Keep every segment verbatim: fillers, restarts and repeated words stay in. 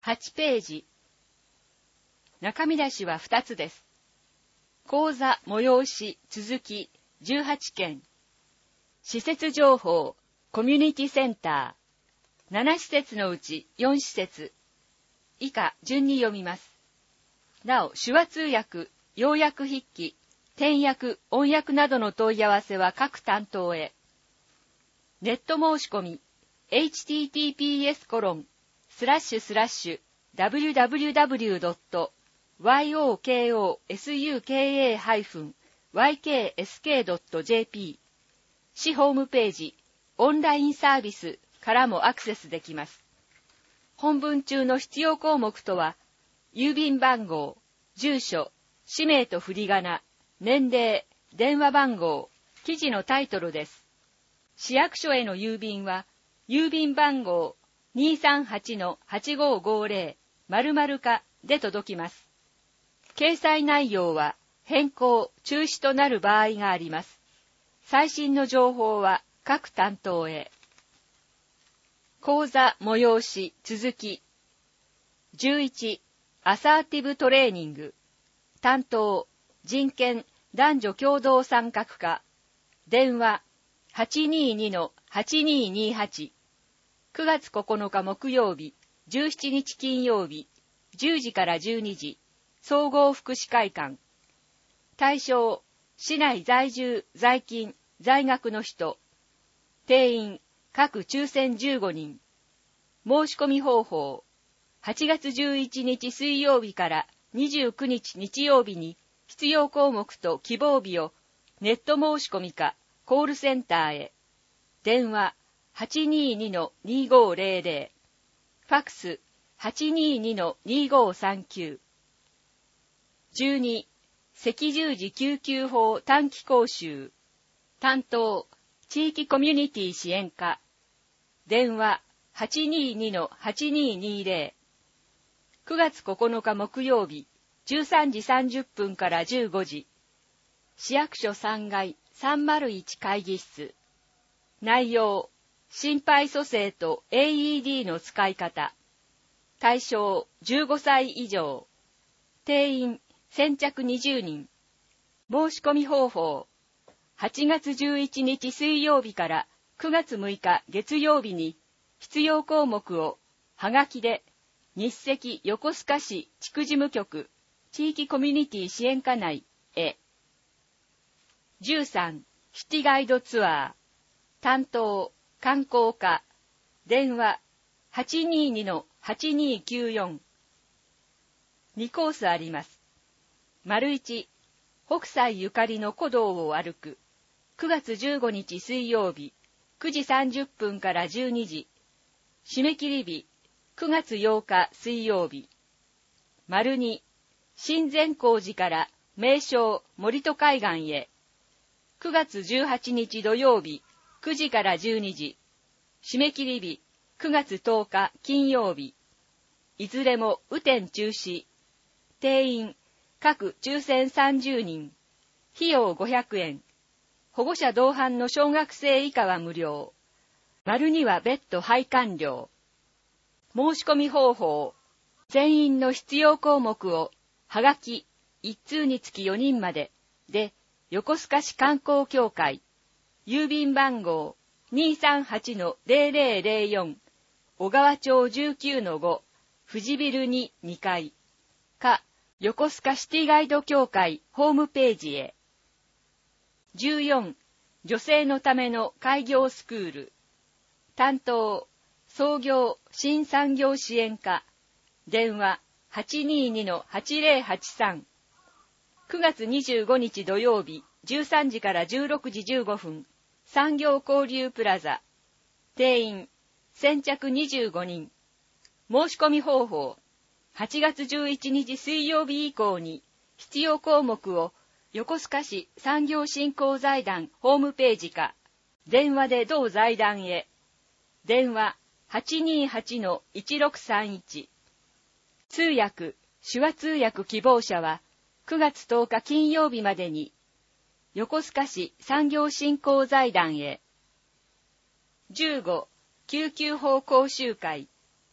はちページ。中身出しはふたつです。講座催し続きじゅうはちけん。施設情報コミュニティセンター。ななしせつのうちよんしせつ。以下順に読みます。なお、手話通訳、要約筆記、点訳、音訳などの問い合わせは各担当へ。ネット申し込み、エイチティーティーピーエスコロンスラッシュスラッシュダブリューダブリューダブリュードットワイオーケーオーエスユーケーエーハイフンワイケーエスケードットジェーピー 市ホームページ、オンラインサービスからもアクセスできます。本文中の必要項目とは、郵便番号、住所、氏名と振り仮名、年齢、電話番号、記事のタイトルです。市役所への郵便は、郵便番号 にーさんはちのはちごーごーぜろ 〇〇課で届きます。掲載内容は変更、中止となる場合があります。最新の情報は各担当へ。講座催し続き。じゅういち、アサーティブトレーニング。担当、人権、男女共同参画課。電話、はちにーにのはちにーにーはち。くがつここのか木曜日、じゅうしちにち金曜日、じゅうじからじゅうにじ、総合福祉会館。対象、市内在住、在勤、在学の人。定員、各抽選じゅうごにん。申し込み方法、はちがつじゅういちにち水曜日からにじゅうくにち日曜日に必要項目と希望日をネット申し込みかコールセンターへ。電話、はちにーにのにーごーぜろぜろ。ファックス、はちにーにのにーごーさんきゅう。じゅうに、赤十字救急法短期講習。担当、地域コミュニティ支援課。電話、はちにーにのはちにーにーぜろ。くがつここのか木曜日、じゅうさんじさんじゅっぷんからじゅうごじ。市役所さんがいさんまるいち会議室。内容、心肺蘇生と エーイーディー の使い方。対象、じゅうごさい以上。定員、先着にじゅうにん。申し込み方法、はちがつじゅういちにち水曜日からくがつむいか月曜日に必要項目をはがきで日赤横須賀市地区事務局地域コミュニティ支援課内へ。じゅうさん、シティガイドツアー。担当、観光課。電話、はちにーにのはちにーきゅうよん。にコースあります。丸いち、北斎ゆかりの古道を歩く。くがつじゅうごにち水曜日、くじさんじゅっぷんからじゅうにじ。締め切り日、くがつようか水曜日。丸に、新善光寺から名勝森戸海岸へ。くがつじゅうはちにち土曜日、くじからじゅうにじ。締め切り日、くがつとおか金曜日。いずれも雨天中止。定員、各抽選さんじゅうにん。費用ごひゃくえん。保護者同伴の小学生以下は無料。丸には別途配管料。申し込み方法。全員の必要項目を、はがき、いっつうにつきよにんまで、で、横須賀市観光協会。郵便番号 にーさんはちのぜろぜろぜろよん。小川町 じゅうきゅうのご。富士ビルににかい。か、横須賀シティガイド協会ホームページへ。じゅうよん、女性のための開業スクール。担当、創業新産業支援課。電話、はちにーにのはちぜろはちさん。くがつにじゅうごにち土曜日、じゅうさんじからじゅうろくじじゅうごふん。産業交流プラザ。定員、先着にじゅうごにん。申し込み方法。はちがつじゅういちにち水曜日以降に必要項目を横須賀市産業振興財団ホームページか電話で同財団へ。電話 はちにーはちのいちろくさんいち。通訳、手話通訳希望者はくがつとおか金曜日までに横須賀市産業振興財団へ。じゅうご、救急法講習会。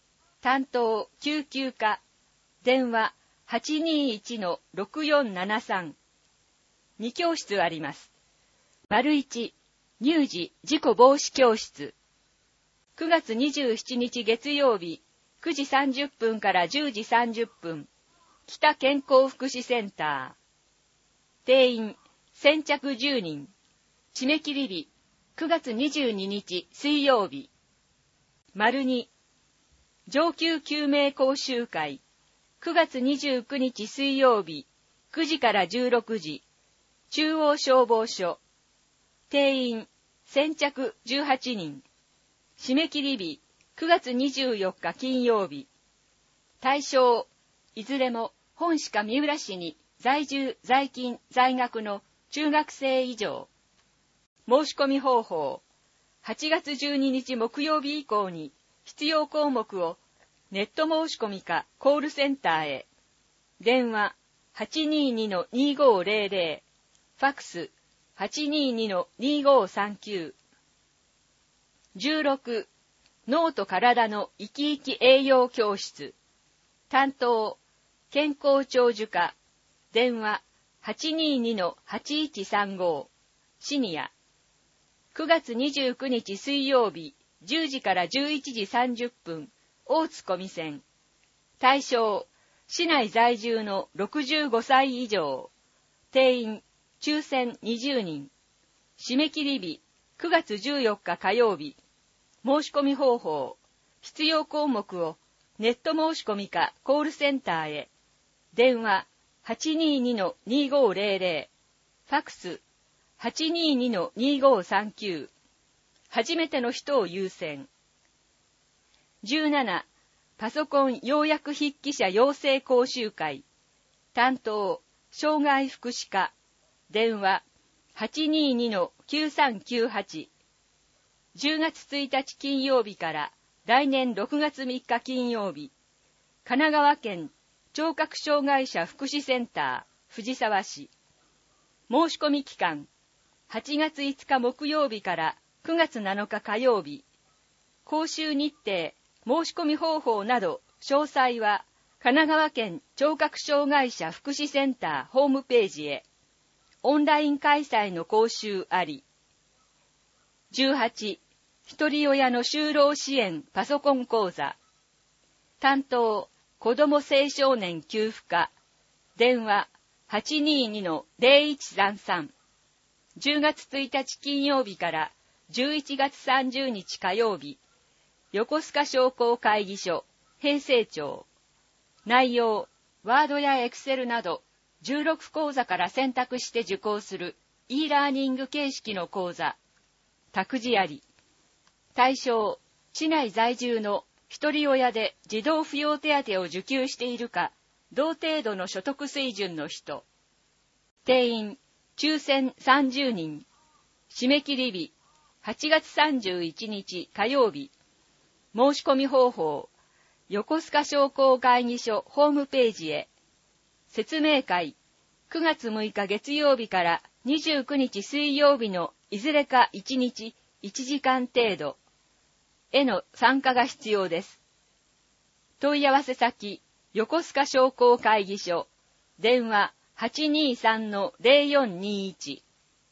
担当救急課、電話 はちにーいちのろくよんななさん。に教室あります。丸いち、乳児事故防止教室。くがつにじゅうしちにち月曜日、くじさんじゅっぷんからじゅうじさんじゅっぷん、北健康福祉センター。定員先着じゅうにん。締め切り日、くがつにじゅうににち水曜日。丸に、上級救命講習会、くがつにじゅうくにち水曜日、くじからじゅうろくじ、中央消防署。定員先着じゅうはちにん。締め切り日、くがつにじゅうよっか金曜日。対象、いずれも本市か三浦市に在住在勤在学の中学生以上。申し込み方法、はちがつじゅうににち木曜日以降に必要項目をネット申し込みかコールセンターへ。電話 はちにーにのにーごーぜろぜろ、ファクス はちにーにのにーごーさんきゅう。じゅうろく、脳と体の生き生き栄養教室。担当、健康長寿課、電話 はちにーにのはちいちさんご、シニア。くがつにじゅうくにち水曜日、じゅうじからじゅういちじさんじゅっぷん、大津小見線。対象、市内在住のろくじゅうごさい以上。定員、抽選にじゅうにん。締め切り日、くがつじゅうよっか火曜日。申し込み方法、必要項目をネット申し込みかコールセンターへ。電話 はちにーにのにーごーぜろぜろ、ファクス はちにーにのにーごーさんきゅう。初めての人を優先。じゅうなな、パソコン要約筆記者養成講習会。担当、障害福祉課。電話 はちにーにのきゅうさんきゅうはち。じゅうがつついたち金曜日から来年ろくがつみっか金曜日。神奈川県聴覚障害者福祉センター藤沢市。申し込み期間、はちがついつか木曜日からくがつなのか火曜日。講習日程、申し込み方法など詳細は神奈川県聴覚障害者福祉センターホームページへ。オンライン開催の講習あり。じゅうはち、一人親の就労支援パソコン講座。担当、子ども青少年給付課。電話 はちにーにのぜろいちさんさん。じゅうがつついたち金曜日からじゅういちがつさんじゅうにち火曜日。横須賀商工会議所、編成長。内容、ワードやエクセルなどじゅうろく講座から選択して受講する e ラーニング形式の講座。託児あり。対象、市内在住の一人親で児童扶養手当を受給しているか、同程度の所得水準の人。定員、抽選さんじゅうにん。締め切り日、はちがつさんじゅういちにち火曜日。申し込み方法、横須賀商工会議所ホームページへ。説明会、くがつむいか月曜日からにじゅうくにち水曜日のいずれかいちにちいちじかん程度への参加が必要です。問い合わせ先、横須賀商工会議所、電話 はちにーさんのぜろよんにいち。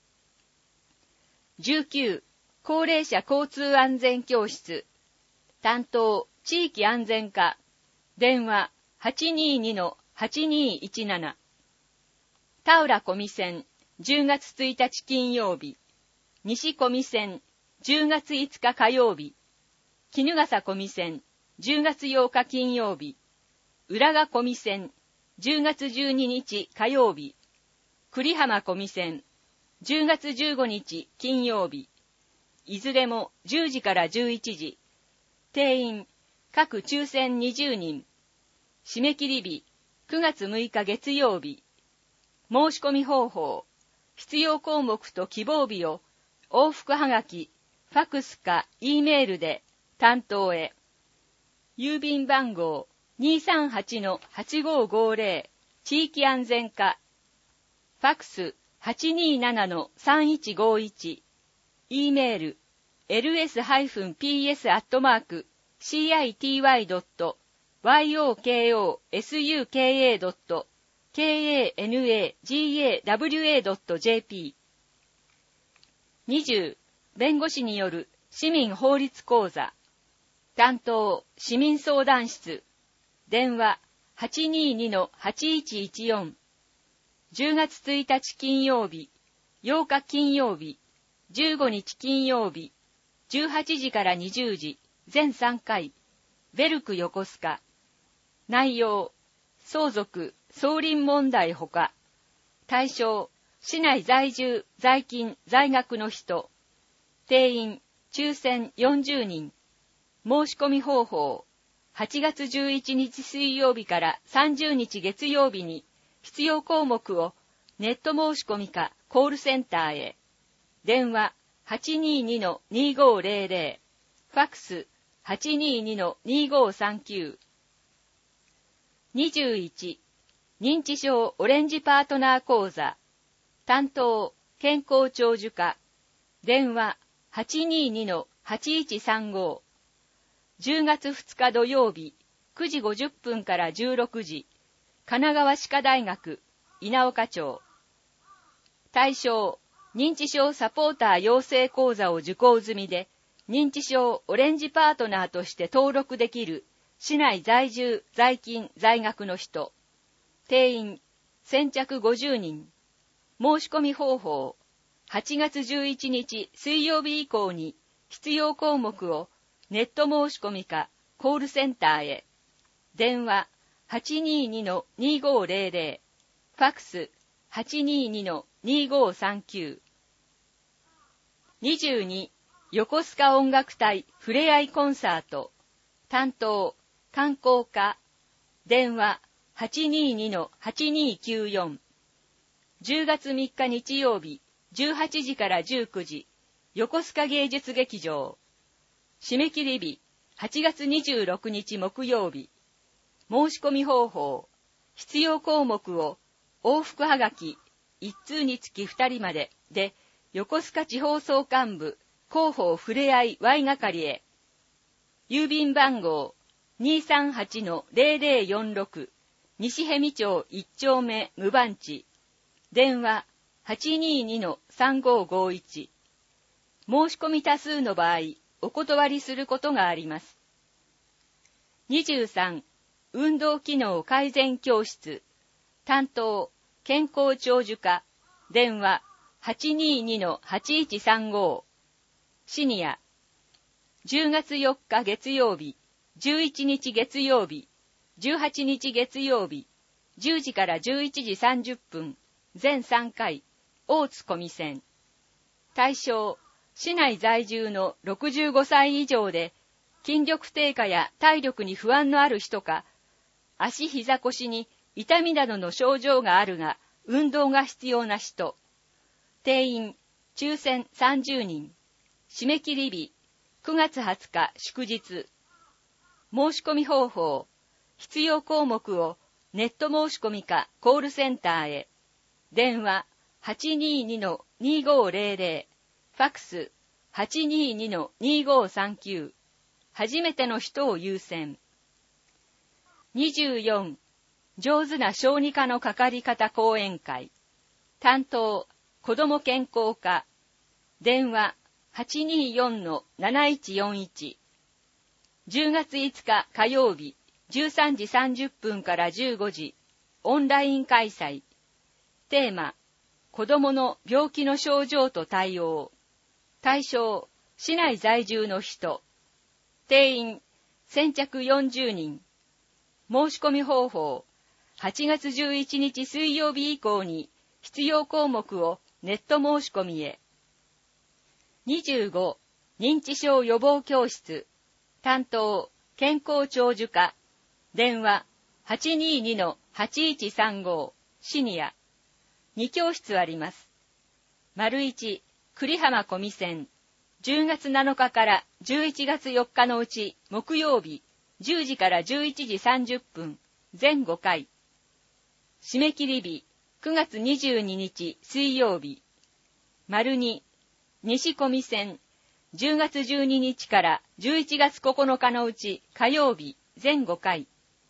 じゅうきゅう、高齢者交通安全教室。担当、地域安全課。電話 はちにーにのはちにーいちなな。田浦小見線、じゅうがつついたち金曜日。西小見線、じゅうがついつか火曜日。衣笠小見線、じゅうがつようか金曜日。浦賀小見線、じゅうがつじゅうににち火曜日。栗浜小見線、じゅうがつじゅうごにち金曜日。いずれもじゅうじからじゅういちじ。定員、各抽選にじゅうにん。締め切り日、くがつむいか月曜日。申し込み方法、必要項目と希望日を往復はがき、ファクスか E メールで担当へ。郵便番号 にーさんはちのはちごーごーぜろ 地域安全課。ファクス はちにーななのさんいちごいち。E メール エルエス ピーエス アットマーク シーアイティーワイ ドットヨコスユカ ドット カナガワ ドット ジェーピー。にじゅう、弁護士による市民法律講座。担当、市民相談室。電話 はちにーにのはちいちいちよん。じゅうがつついたち金曜日、ようか金曜日、じゅうごにち金曜日、じゅうはちじからにじゅうじ、全さんかい。ベルク横須賀。内容、相続、相鄰問題ほか。対象、市内在住、在勤、在学の人。定員、抽選よんじゅうにん。申し込み方法、はちがつじゅういちにち水曜日からさんじゅうにち月曜日に必要項目をネット申し込みかコールセンターへ。電話 はちにーにのにーごーぜろぜろ。ファックス はちにーにのにーごーさんきゅう。にじゅういち、認知症オレンジパートナー講座。担当、健康長寿課。電話 はちにーにのはちいちさんご。じゅうがつふつか土曜日、くじごじゅっぷんからじゅうろくじ。神奈川歯科大学、稲岡町。対象、認知症サポーター養成講座を受講済みで、認知症オレンジパートナーとして登録できる市内在住、在勤、在学の人。定員、先着ごじゅうにん。申し込み方法、はちがつじゅういちにち水曜日以降に必要項目をネット申し込みかコールセンターへ。電話 はちにーにのにーごーぜろぜろ。ファックス はちにーにのにーごーさんきゅう。にじゅうに、横須賀音楽隊ふれあいコンサート。担当、観光課。電話 はちにーにのはちにーきゅうよん。じゅうがつみっか日曜日、じゅうはちじからじゅうくじ、横須賀芸術劇場。締め切り日、はちがつにじゅうろくにち木曜日。申し込み方法、必要項目を往復はがきいち通につきふたりまでで、横須賀地方総監部広報ふれあい Y 係へ。郵便番号 にーさんはちのぜろぜろよんろく、西逸見町いち丁目無番地。電話 はちにーにのさんごーごーいち。申し込み多数の場合、お断りすることがあります。にじゅうさん、運動機能改善教室。担当、健康長寿課。電話 はちにーにのはちいちさんご。シニア。じゅうがつよっか月曜日、じゅういちにち月曜日、じゅうはちにち月曜日、じゅうじからじゅういちじさんじゅっぷん、全さんかい、大津小見線。対象、市内在住のろくじゅうごさい以上で、筋力低下や体力に不安のある人か、足膝腰に痛みなどの症状があるが、運動が必要な人。定員、抽選さんじゅうにん。締め切り日、くがつはつか祝日。申し込み方法、必要項目をネット申し込みかコールセンターへ。電話 はちにーにのにーごーぜろぜろ。ファックス はちにーにのにーごーさんきゅう。初めての人を優先。にじゅうよん、上手な小児科のかかり方講演会。担当、子ども健康課。電話 はちにーよんのなないちよんいち。じゅうがついつか火曜日、じゅうさんじさんじゅっぷんからじゅうごじ、オンライン開催。テーマ、子どもの病気の症状と対応。対象、市内在住の人。定員、先着よんじゅうにん。申し込み方法、はちがつじゅういちにち水曜日以降に必要項目をネット申し込みへ。にじゅうご、認知症予防教室。担当、健康長寿課。電話 はちにーにのはちいちさんご。シニア。に教室あります。丸いち、栗浜小見線。じゅうがつなのかからじゅういちがつよっかのうち木曜日、じゅうじからじゅういちじさんじゅっぷん、全ごかい。締め切り日、くがつにじゅうににち水曜日。丸に、西小見線。じゅうがつじゅうににちからじゅういちがつここのかのうち火曜日、全ごかい。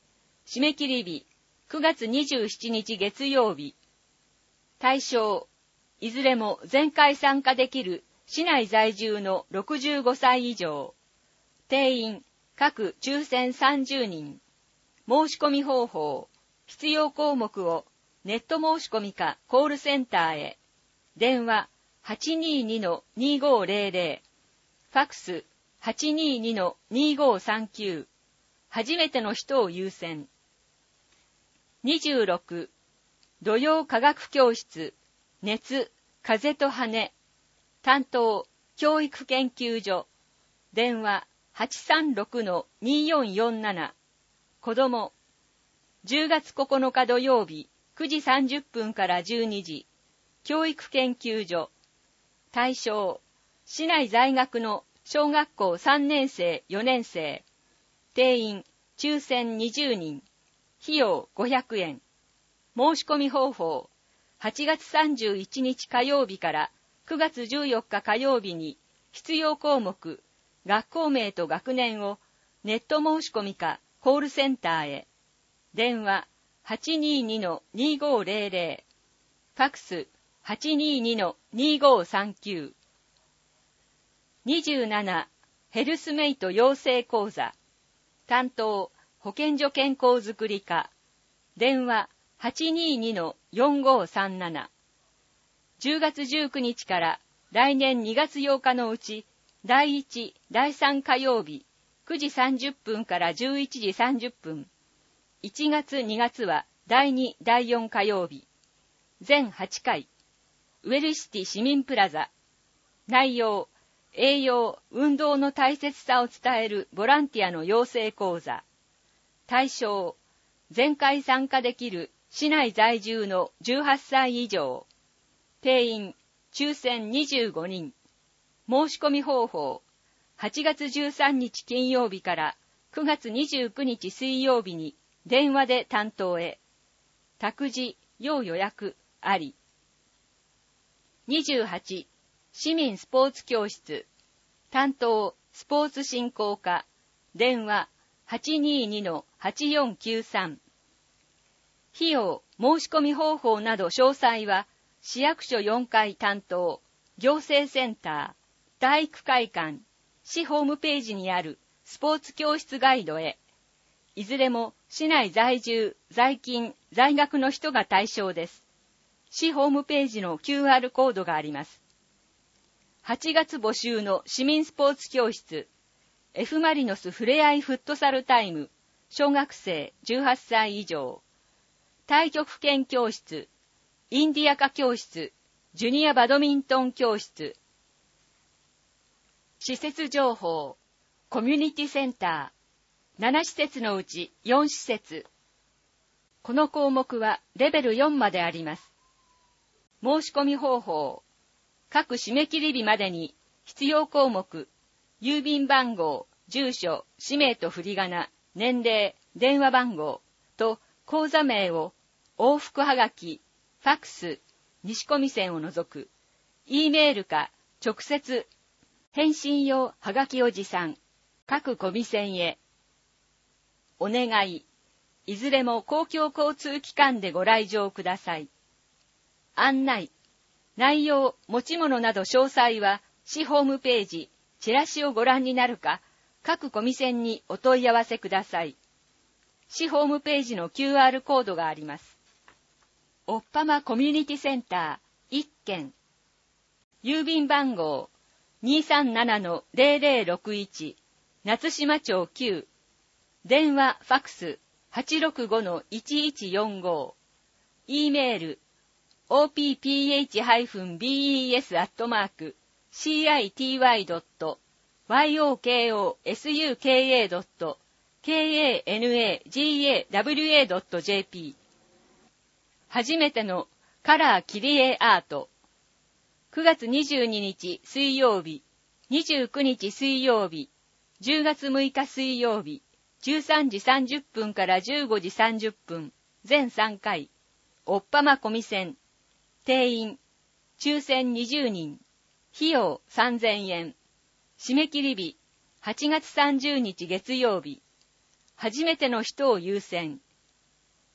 締め切り日、くがつにじゅうしちにち月曜日。対象、いずれも全会参加できる市内在住のろくじゅうごさい以上。定員、各抽選さんじゅうにん。申し込み方法、必要項目をネット申し込みかコールセンターへ。電話 はちにーにのにーごーぜろぜろ。ファックス はちにーにのにーごーさんきゅう。初めての人を優先。にじゅうろく、土曜科学教室、熱、風と羽。担当、教育研究所。電話 はちさんろくのにーよんよんなな。子供。じゅうがつここのか土曜日、くじさんじゅっぷんからじゅうにじ。教育研究所。対象、市内在学の小学校さんねんせい、よねんせい。定員、抽選にじゅうにん。費用ごひゃくえん。申し込み方法、はちがつさんじゅういちにち火曜日からくがつじゅうよっか火曜日に必要項目、学校名と学年をネット申し込みかコールセンターへ。電話 はちにーにのにーごーぜろぜろ。ファックス はちにーにのにーごーさんきゅう。にじゅうなな、ヘルスメイト養成講座。担当、保健所健康づくり課。電話 はちにーにのよんごーさんなな。じゅうがつじゅうくにちから来年にがつようかのうち、だいいち、だいさん火曜日、くじさんじゅっぷんからじゅういちじさんじゅっぷん。いちがつにがつはだいに、だいよん火曜日。全はちかい。ウェルシティ市民プラザ。内容、栄養、運動の大切さを伝えるボランティアの養成講座。対象、全会参加できる市内在住のじゅうはっさい以上。定員、抽選にじゅうごにん。申し込み方法、はちがつじゅうさんにち金曜日からくがつにじゅうくにち水曜日に電話で担当へ。託児、要予約あり。にじゅうはち、市民スポーツ教室。担当、スポーツ振興課。電話 はちにーにのはちよんきゅうさん。費用、申し込み方法など詳細は、市役所よんかい担当、行政センター、体育会館、市ホームページにあるスポーツ教室ガイドへ。いずれも市内在住、在勤、在学の人が対象です。市ホームページの キューアール コードがあります。はちがつ募集の市民スポーツ教室、F マリノスふれあいフットサルタイム、小学生じゅうはっさい以上。太極拳教室、インディアカ教室、ジュニアバドミントン教室。施設情報、コミュニティセンター、ななしせつのうちよんしせつ。この項目はレベルよんまであります。申し込み方法、各締め切り日までに必要項目、郵便番号、住所、氏名と振り仮名、年齢、電話番号と口座名を往復はがき、ファックス、西込線を除く、E メールか直接、返信用はがきを持参、各込線へ。お願い、いずれも公共交通機関でご来場ください。案内、内容、持ち物など詳細は、市ホームページ、チラシをご覧になるか、各込線にお問い合わせください。市ホームページの キューアール コードがあります。おっぱまコミュニティセンターいっけん。郵便番号 にーさんななのぜろぜろろくいち 夏島町きゅう。電話ファックス はちろくごのいちいちよんご。E メール オーピーピーエイチ ベーエス アットマーク シーアイティーワイ ドット ワイオーケーオーエスユーケーエー ドット ケーエーエヌエージーエーダブリューエー ドット ジェーピー。初めてのカラー切り絵アート。くがつにじゅうににち水曜日、にじゅうくにち水曜日、じゅうがつむいか水曜日、じゅうさんじさんじゅっぷんからじゅうごじさんじゅっぷん、全さんかい、おっぱま込線。定員、抽選にじゅうにん、費用さんぜんえん。締め切り日、はちがつさんじゅうにち月曜日。初めての人を優先。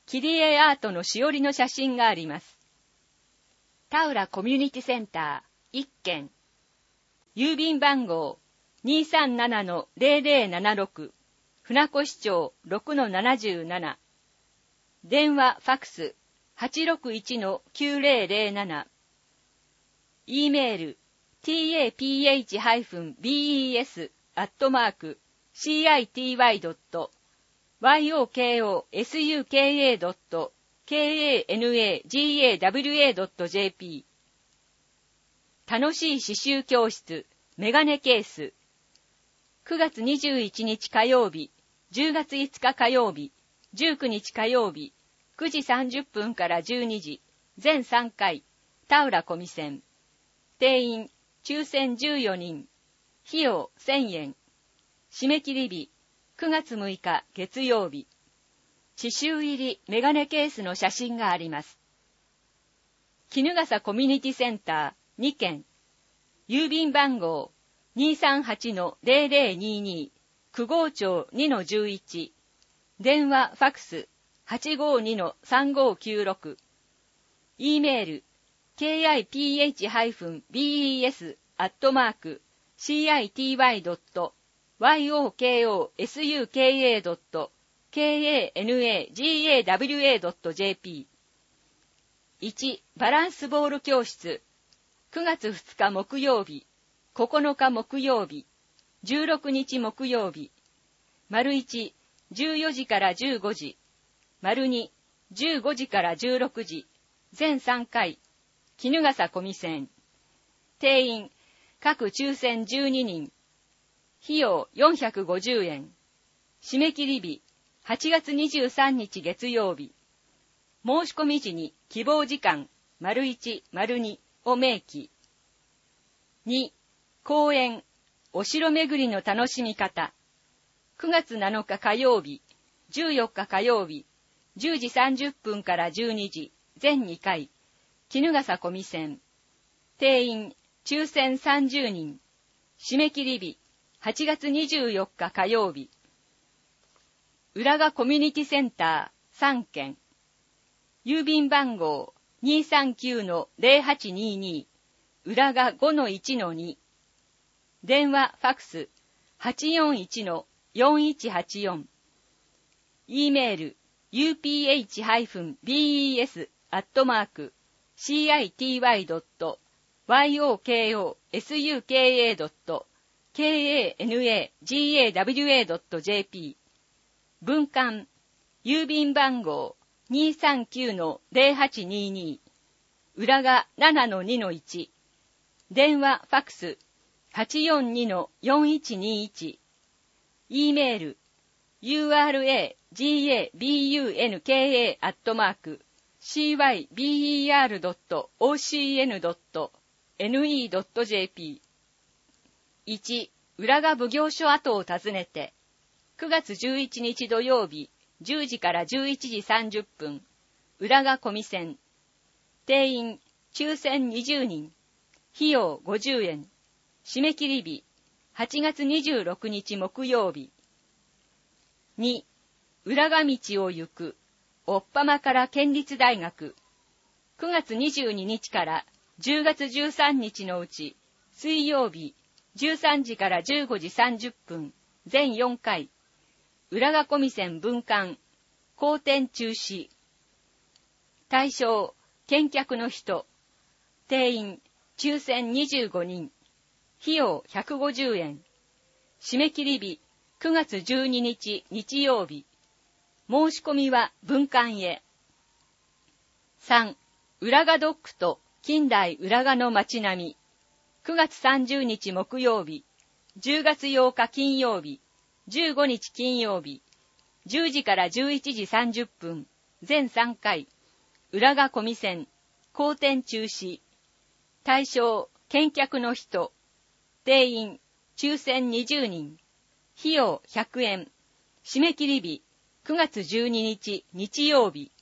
切り絵アートのしおりの写真があります。田浦コミュニティセンターいっけん。郵便番号 にーさんななのゼロゼロななろく 船越町 ろくのななじゅうなな。電話ファクス はちろくいちのきゅうゼロゼロなな。E メール ティーエーピーエイチ ビーイーエス アットマーク シーアイティーワイ ドット ワイオーケーオーエスユーケーエー ドット ケーエーエヌエージーエーダブリューエー ドット ジェーピー。楽しい刺繍教室メガネケース。くがつにじゅういちにち火曜日、じゅうがついつか火曜日、じゅうくにち火曜日、くじさんじゅっぷんからじゅうにじ、全さんかい、田浦小見線。定員、抽選じゅうよにん。費用せんえん。締め切り日、くがつむいか月曜日。刺繍入りメガネケースの写真があります。衣笠コミュニティセンターにけん。郵便番号 にーさんはちのゼロゼロにーにー くごうちょう にのじゅういち。電話ファクス はちごにのさんごきゅうろく。E メール ケーアイピーエイチ ビーイーエス アットマーク シーアイティーワイ ドット ワイオーケーオーエスユーケーエー ドット ケーエーエヌエージーエーダブリューエー ドット ジェーピー。いち. バランスボール教室。くがつふつか木曜日、ここのか木曜日、じゅうろくにち木曜日。丸いち、じゅうよじからじゅうごじ。丸に、じゅうごじからじゅうろくじ。全さんかい。衣笠小見線。定員、各抽選じゅうににん。費用よんひゃくごじゅうえん。締め切り日、はちがつにじゅうさんにち月曜日。申し込み時に希望時間、丸いち、丸にを明記。に. 公園、お城巡りの楽しみ方。くがつなのか火曜日、じゅうよっか火曜日、じゅうじさんじゅっぷんからじゅうにじ、全にかい。衣笠小見線。定員、抽選さんじゅうにん。締め切り日、はちがつにじゅうよっか火曜日。浦賀コミュニティセンターさんけん。郵便番号 にーさんきゅうのゼロはちにーにー。浦賀 ごのいちのに。電話ファクス はちよんいちのよんいちはちよん。E メール ユーピーエイチ ビーイーエス アットマーク シーアイティーワイ ドット ワイオーケーオーエスユーケーエー ドット ケーエーエヌエージーエーダブリューエー ドット ジェーピー。文館郵便番号 にーさんきゅうのゼロはちにーにー。浦賀 ななのにのいち。電話ファクス はちよんにのよんいちにいち。E メール ユーアールエージーエービーユーエヌケーエー アットマーク シーワイビーイーアール ドット オーシーエヌ ドット エヌイー ドット ジェーピー。いち. 浦賀奉行所跡を訪ねて。くがつじゅういちにち土曜日、じゅうじからじゅういちじさんじゅっぷん。浦賀小見線。定員、抽選にじゅうにん。費用ごじゅうえん。締め切り日、はちがつにじゅうろくにち木曜日。に. 浦賀道を行く、おっぱまから県立大学。くがつにじゅうににちからじゅうがつじゅうさんにちのうち、水曜日、じゅうさんじからじゅうごじさんじゅっぷん、全よんかい。浦賀小見線分館、後展中止。対象、見客の人。定員、抽選にじゅうごにん。費用ひゃくごじゅうえん。締め切り日、くがつじゅうににち日曜日。申し込みは分館へ。さん. 浦賀ドックと近代浦賀の街並み。くがつさんじゅうにち木曜日、じゅうがつようか金曜日、じゅうごにち金曜日、じゅうじからじゅういちじさんじゅっぷん、全さんかい。浦賀小見線、後展中止。対象、見客の人。定員、抽選にじゅうにん。費用ひゃくえん。締め切り日、くがつじゅうににち日曜日。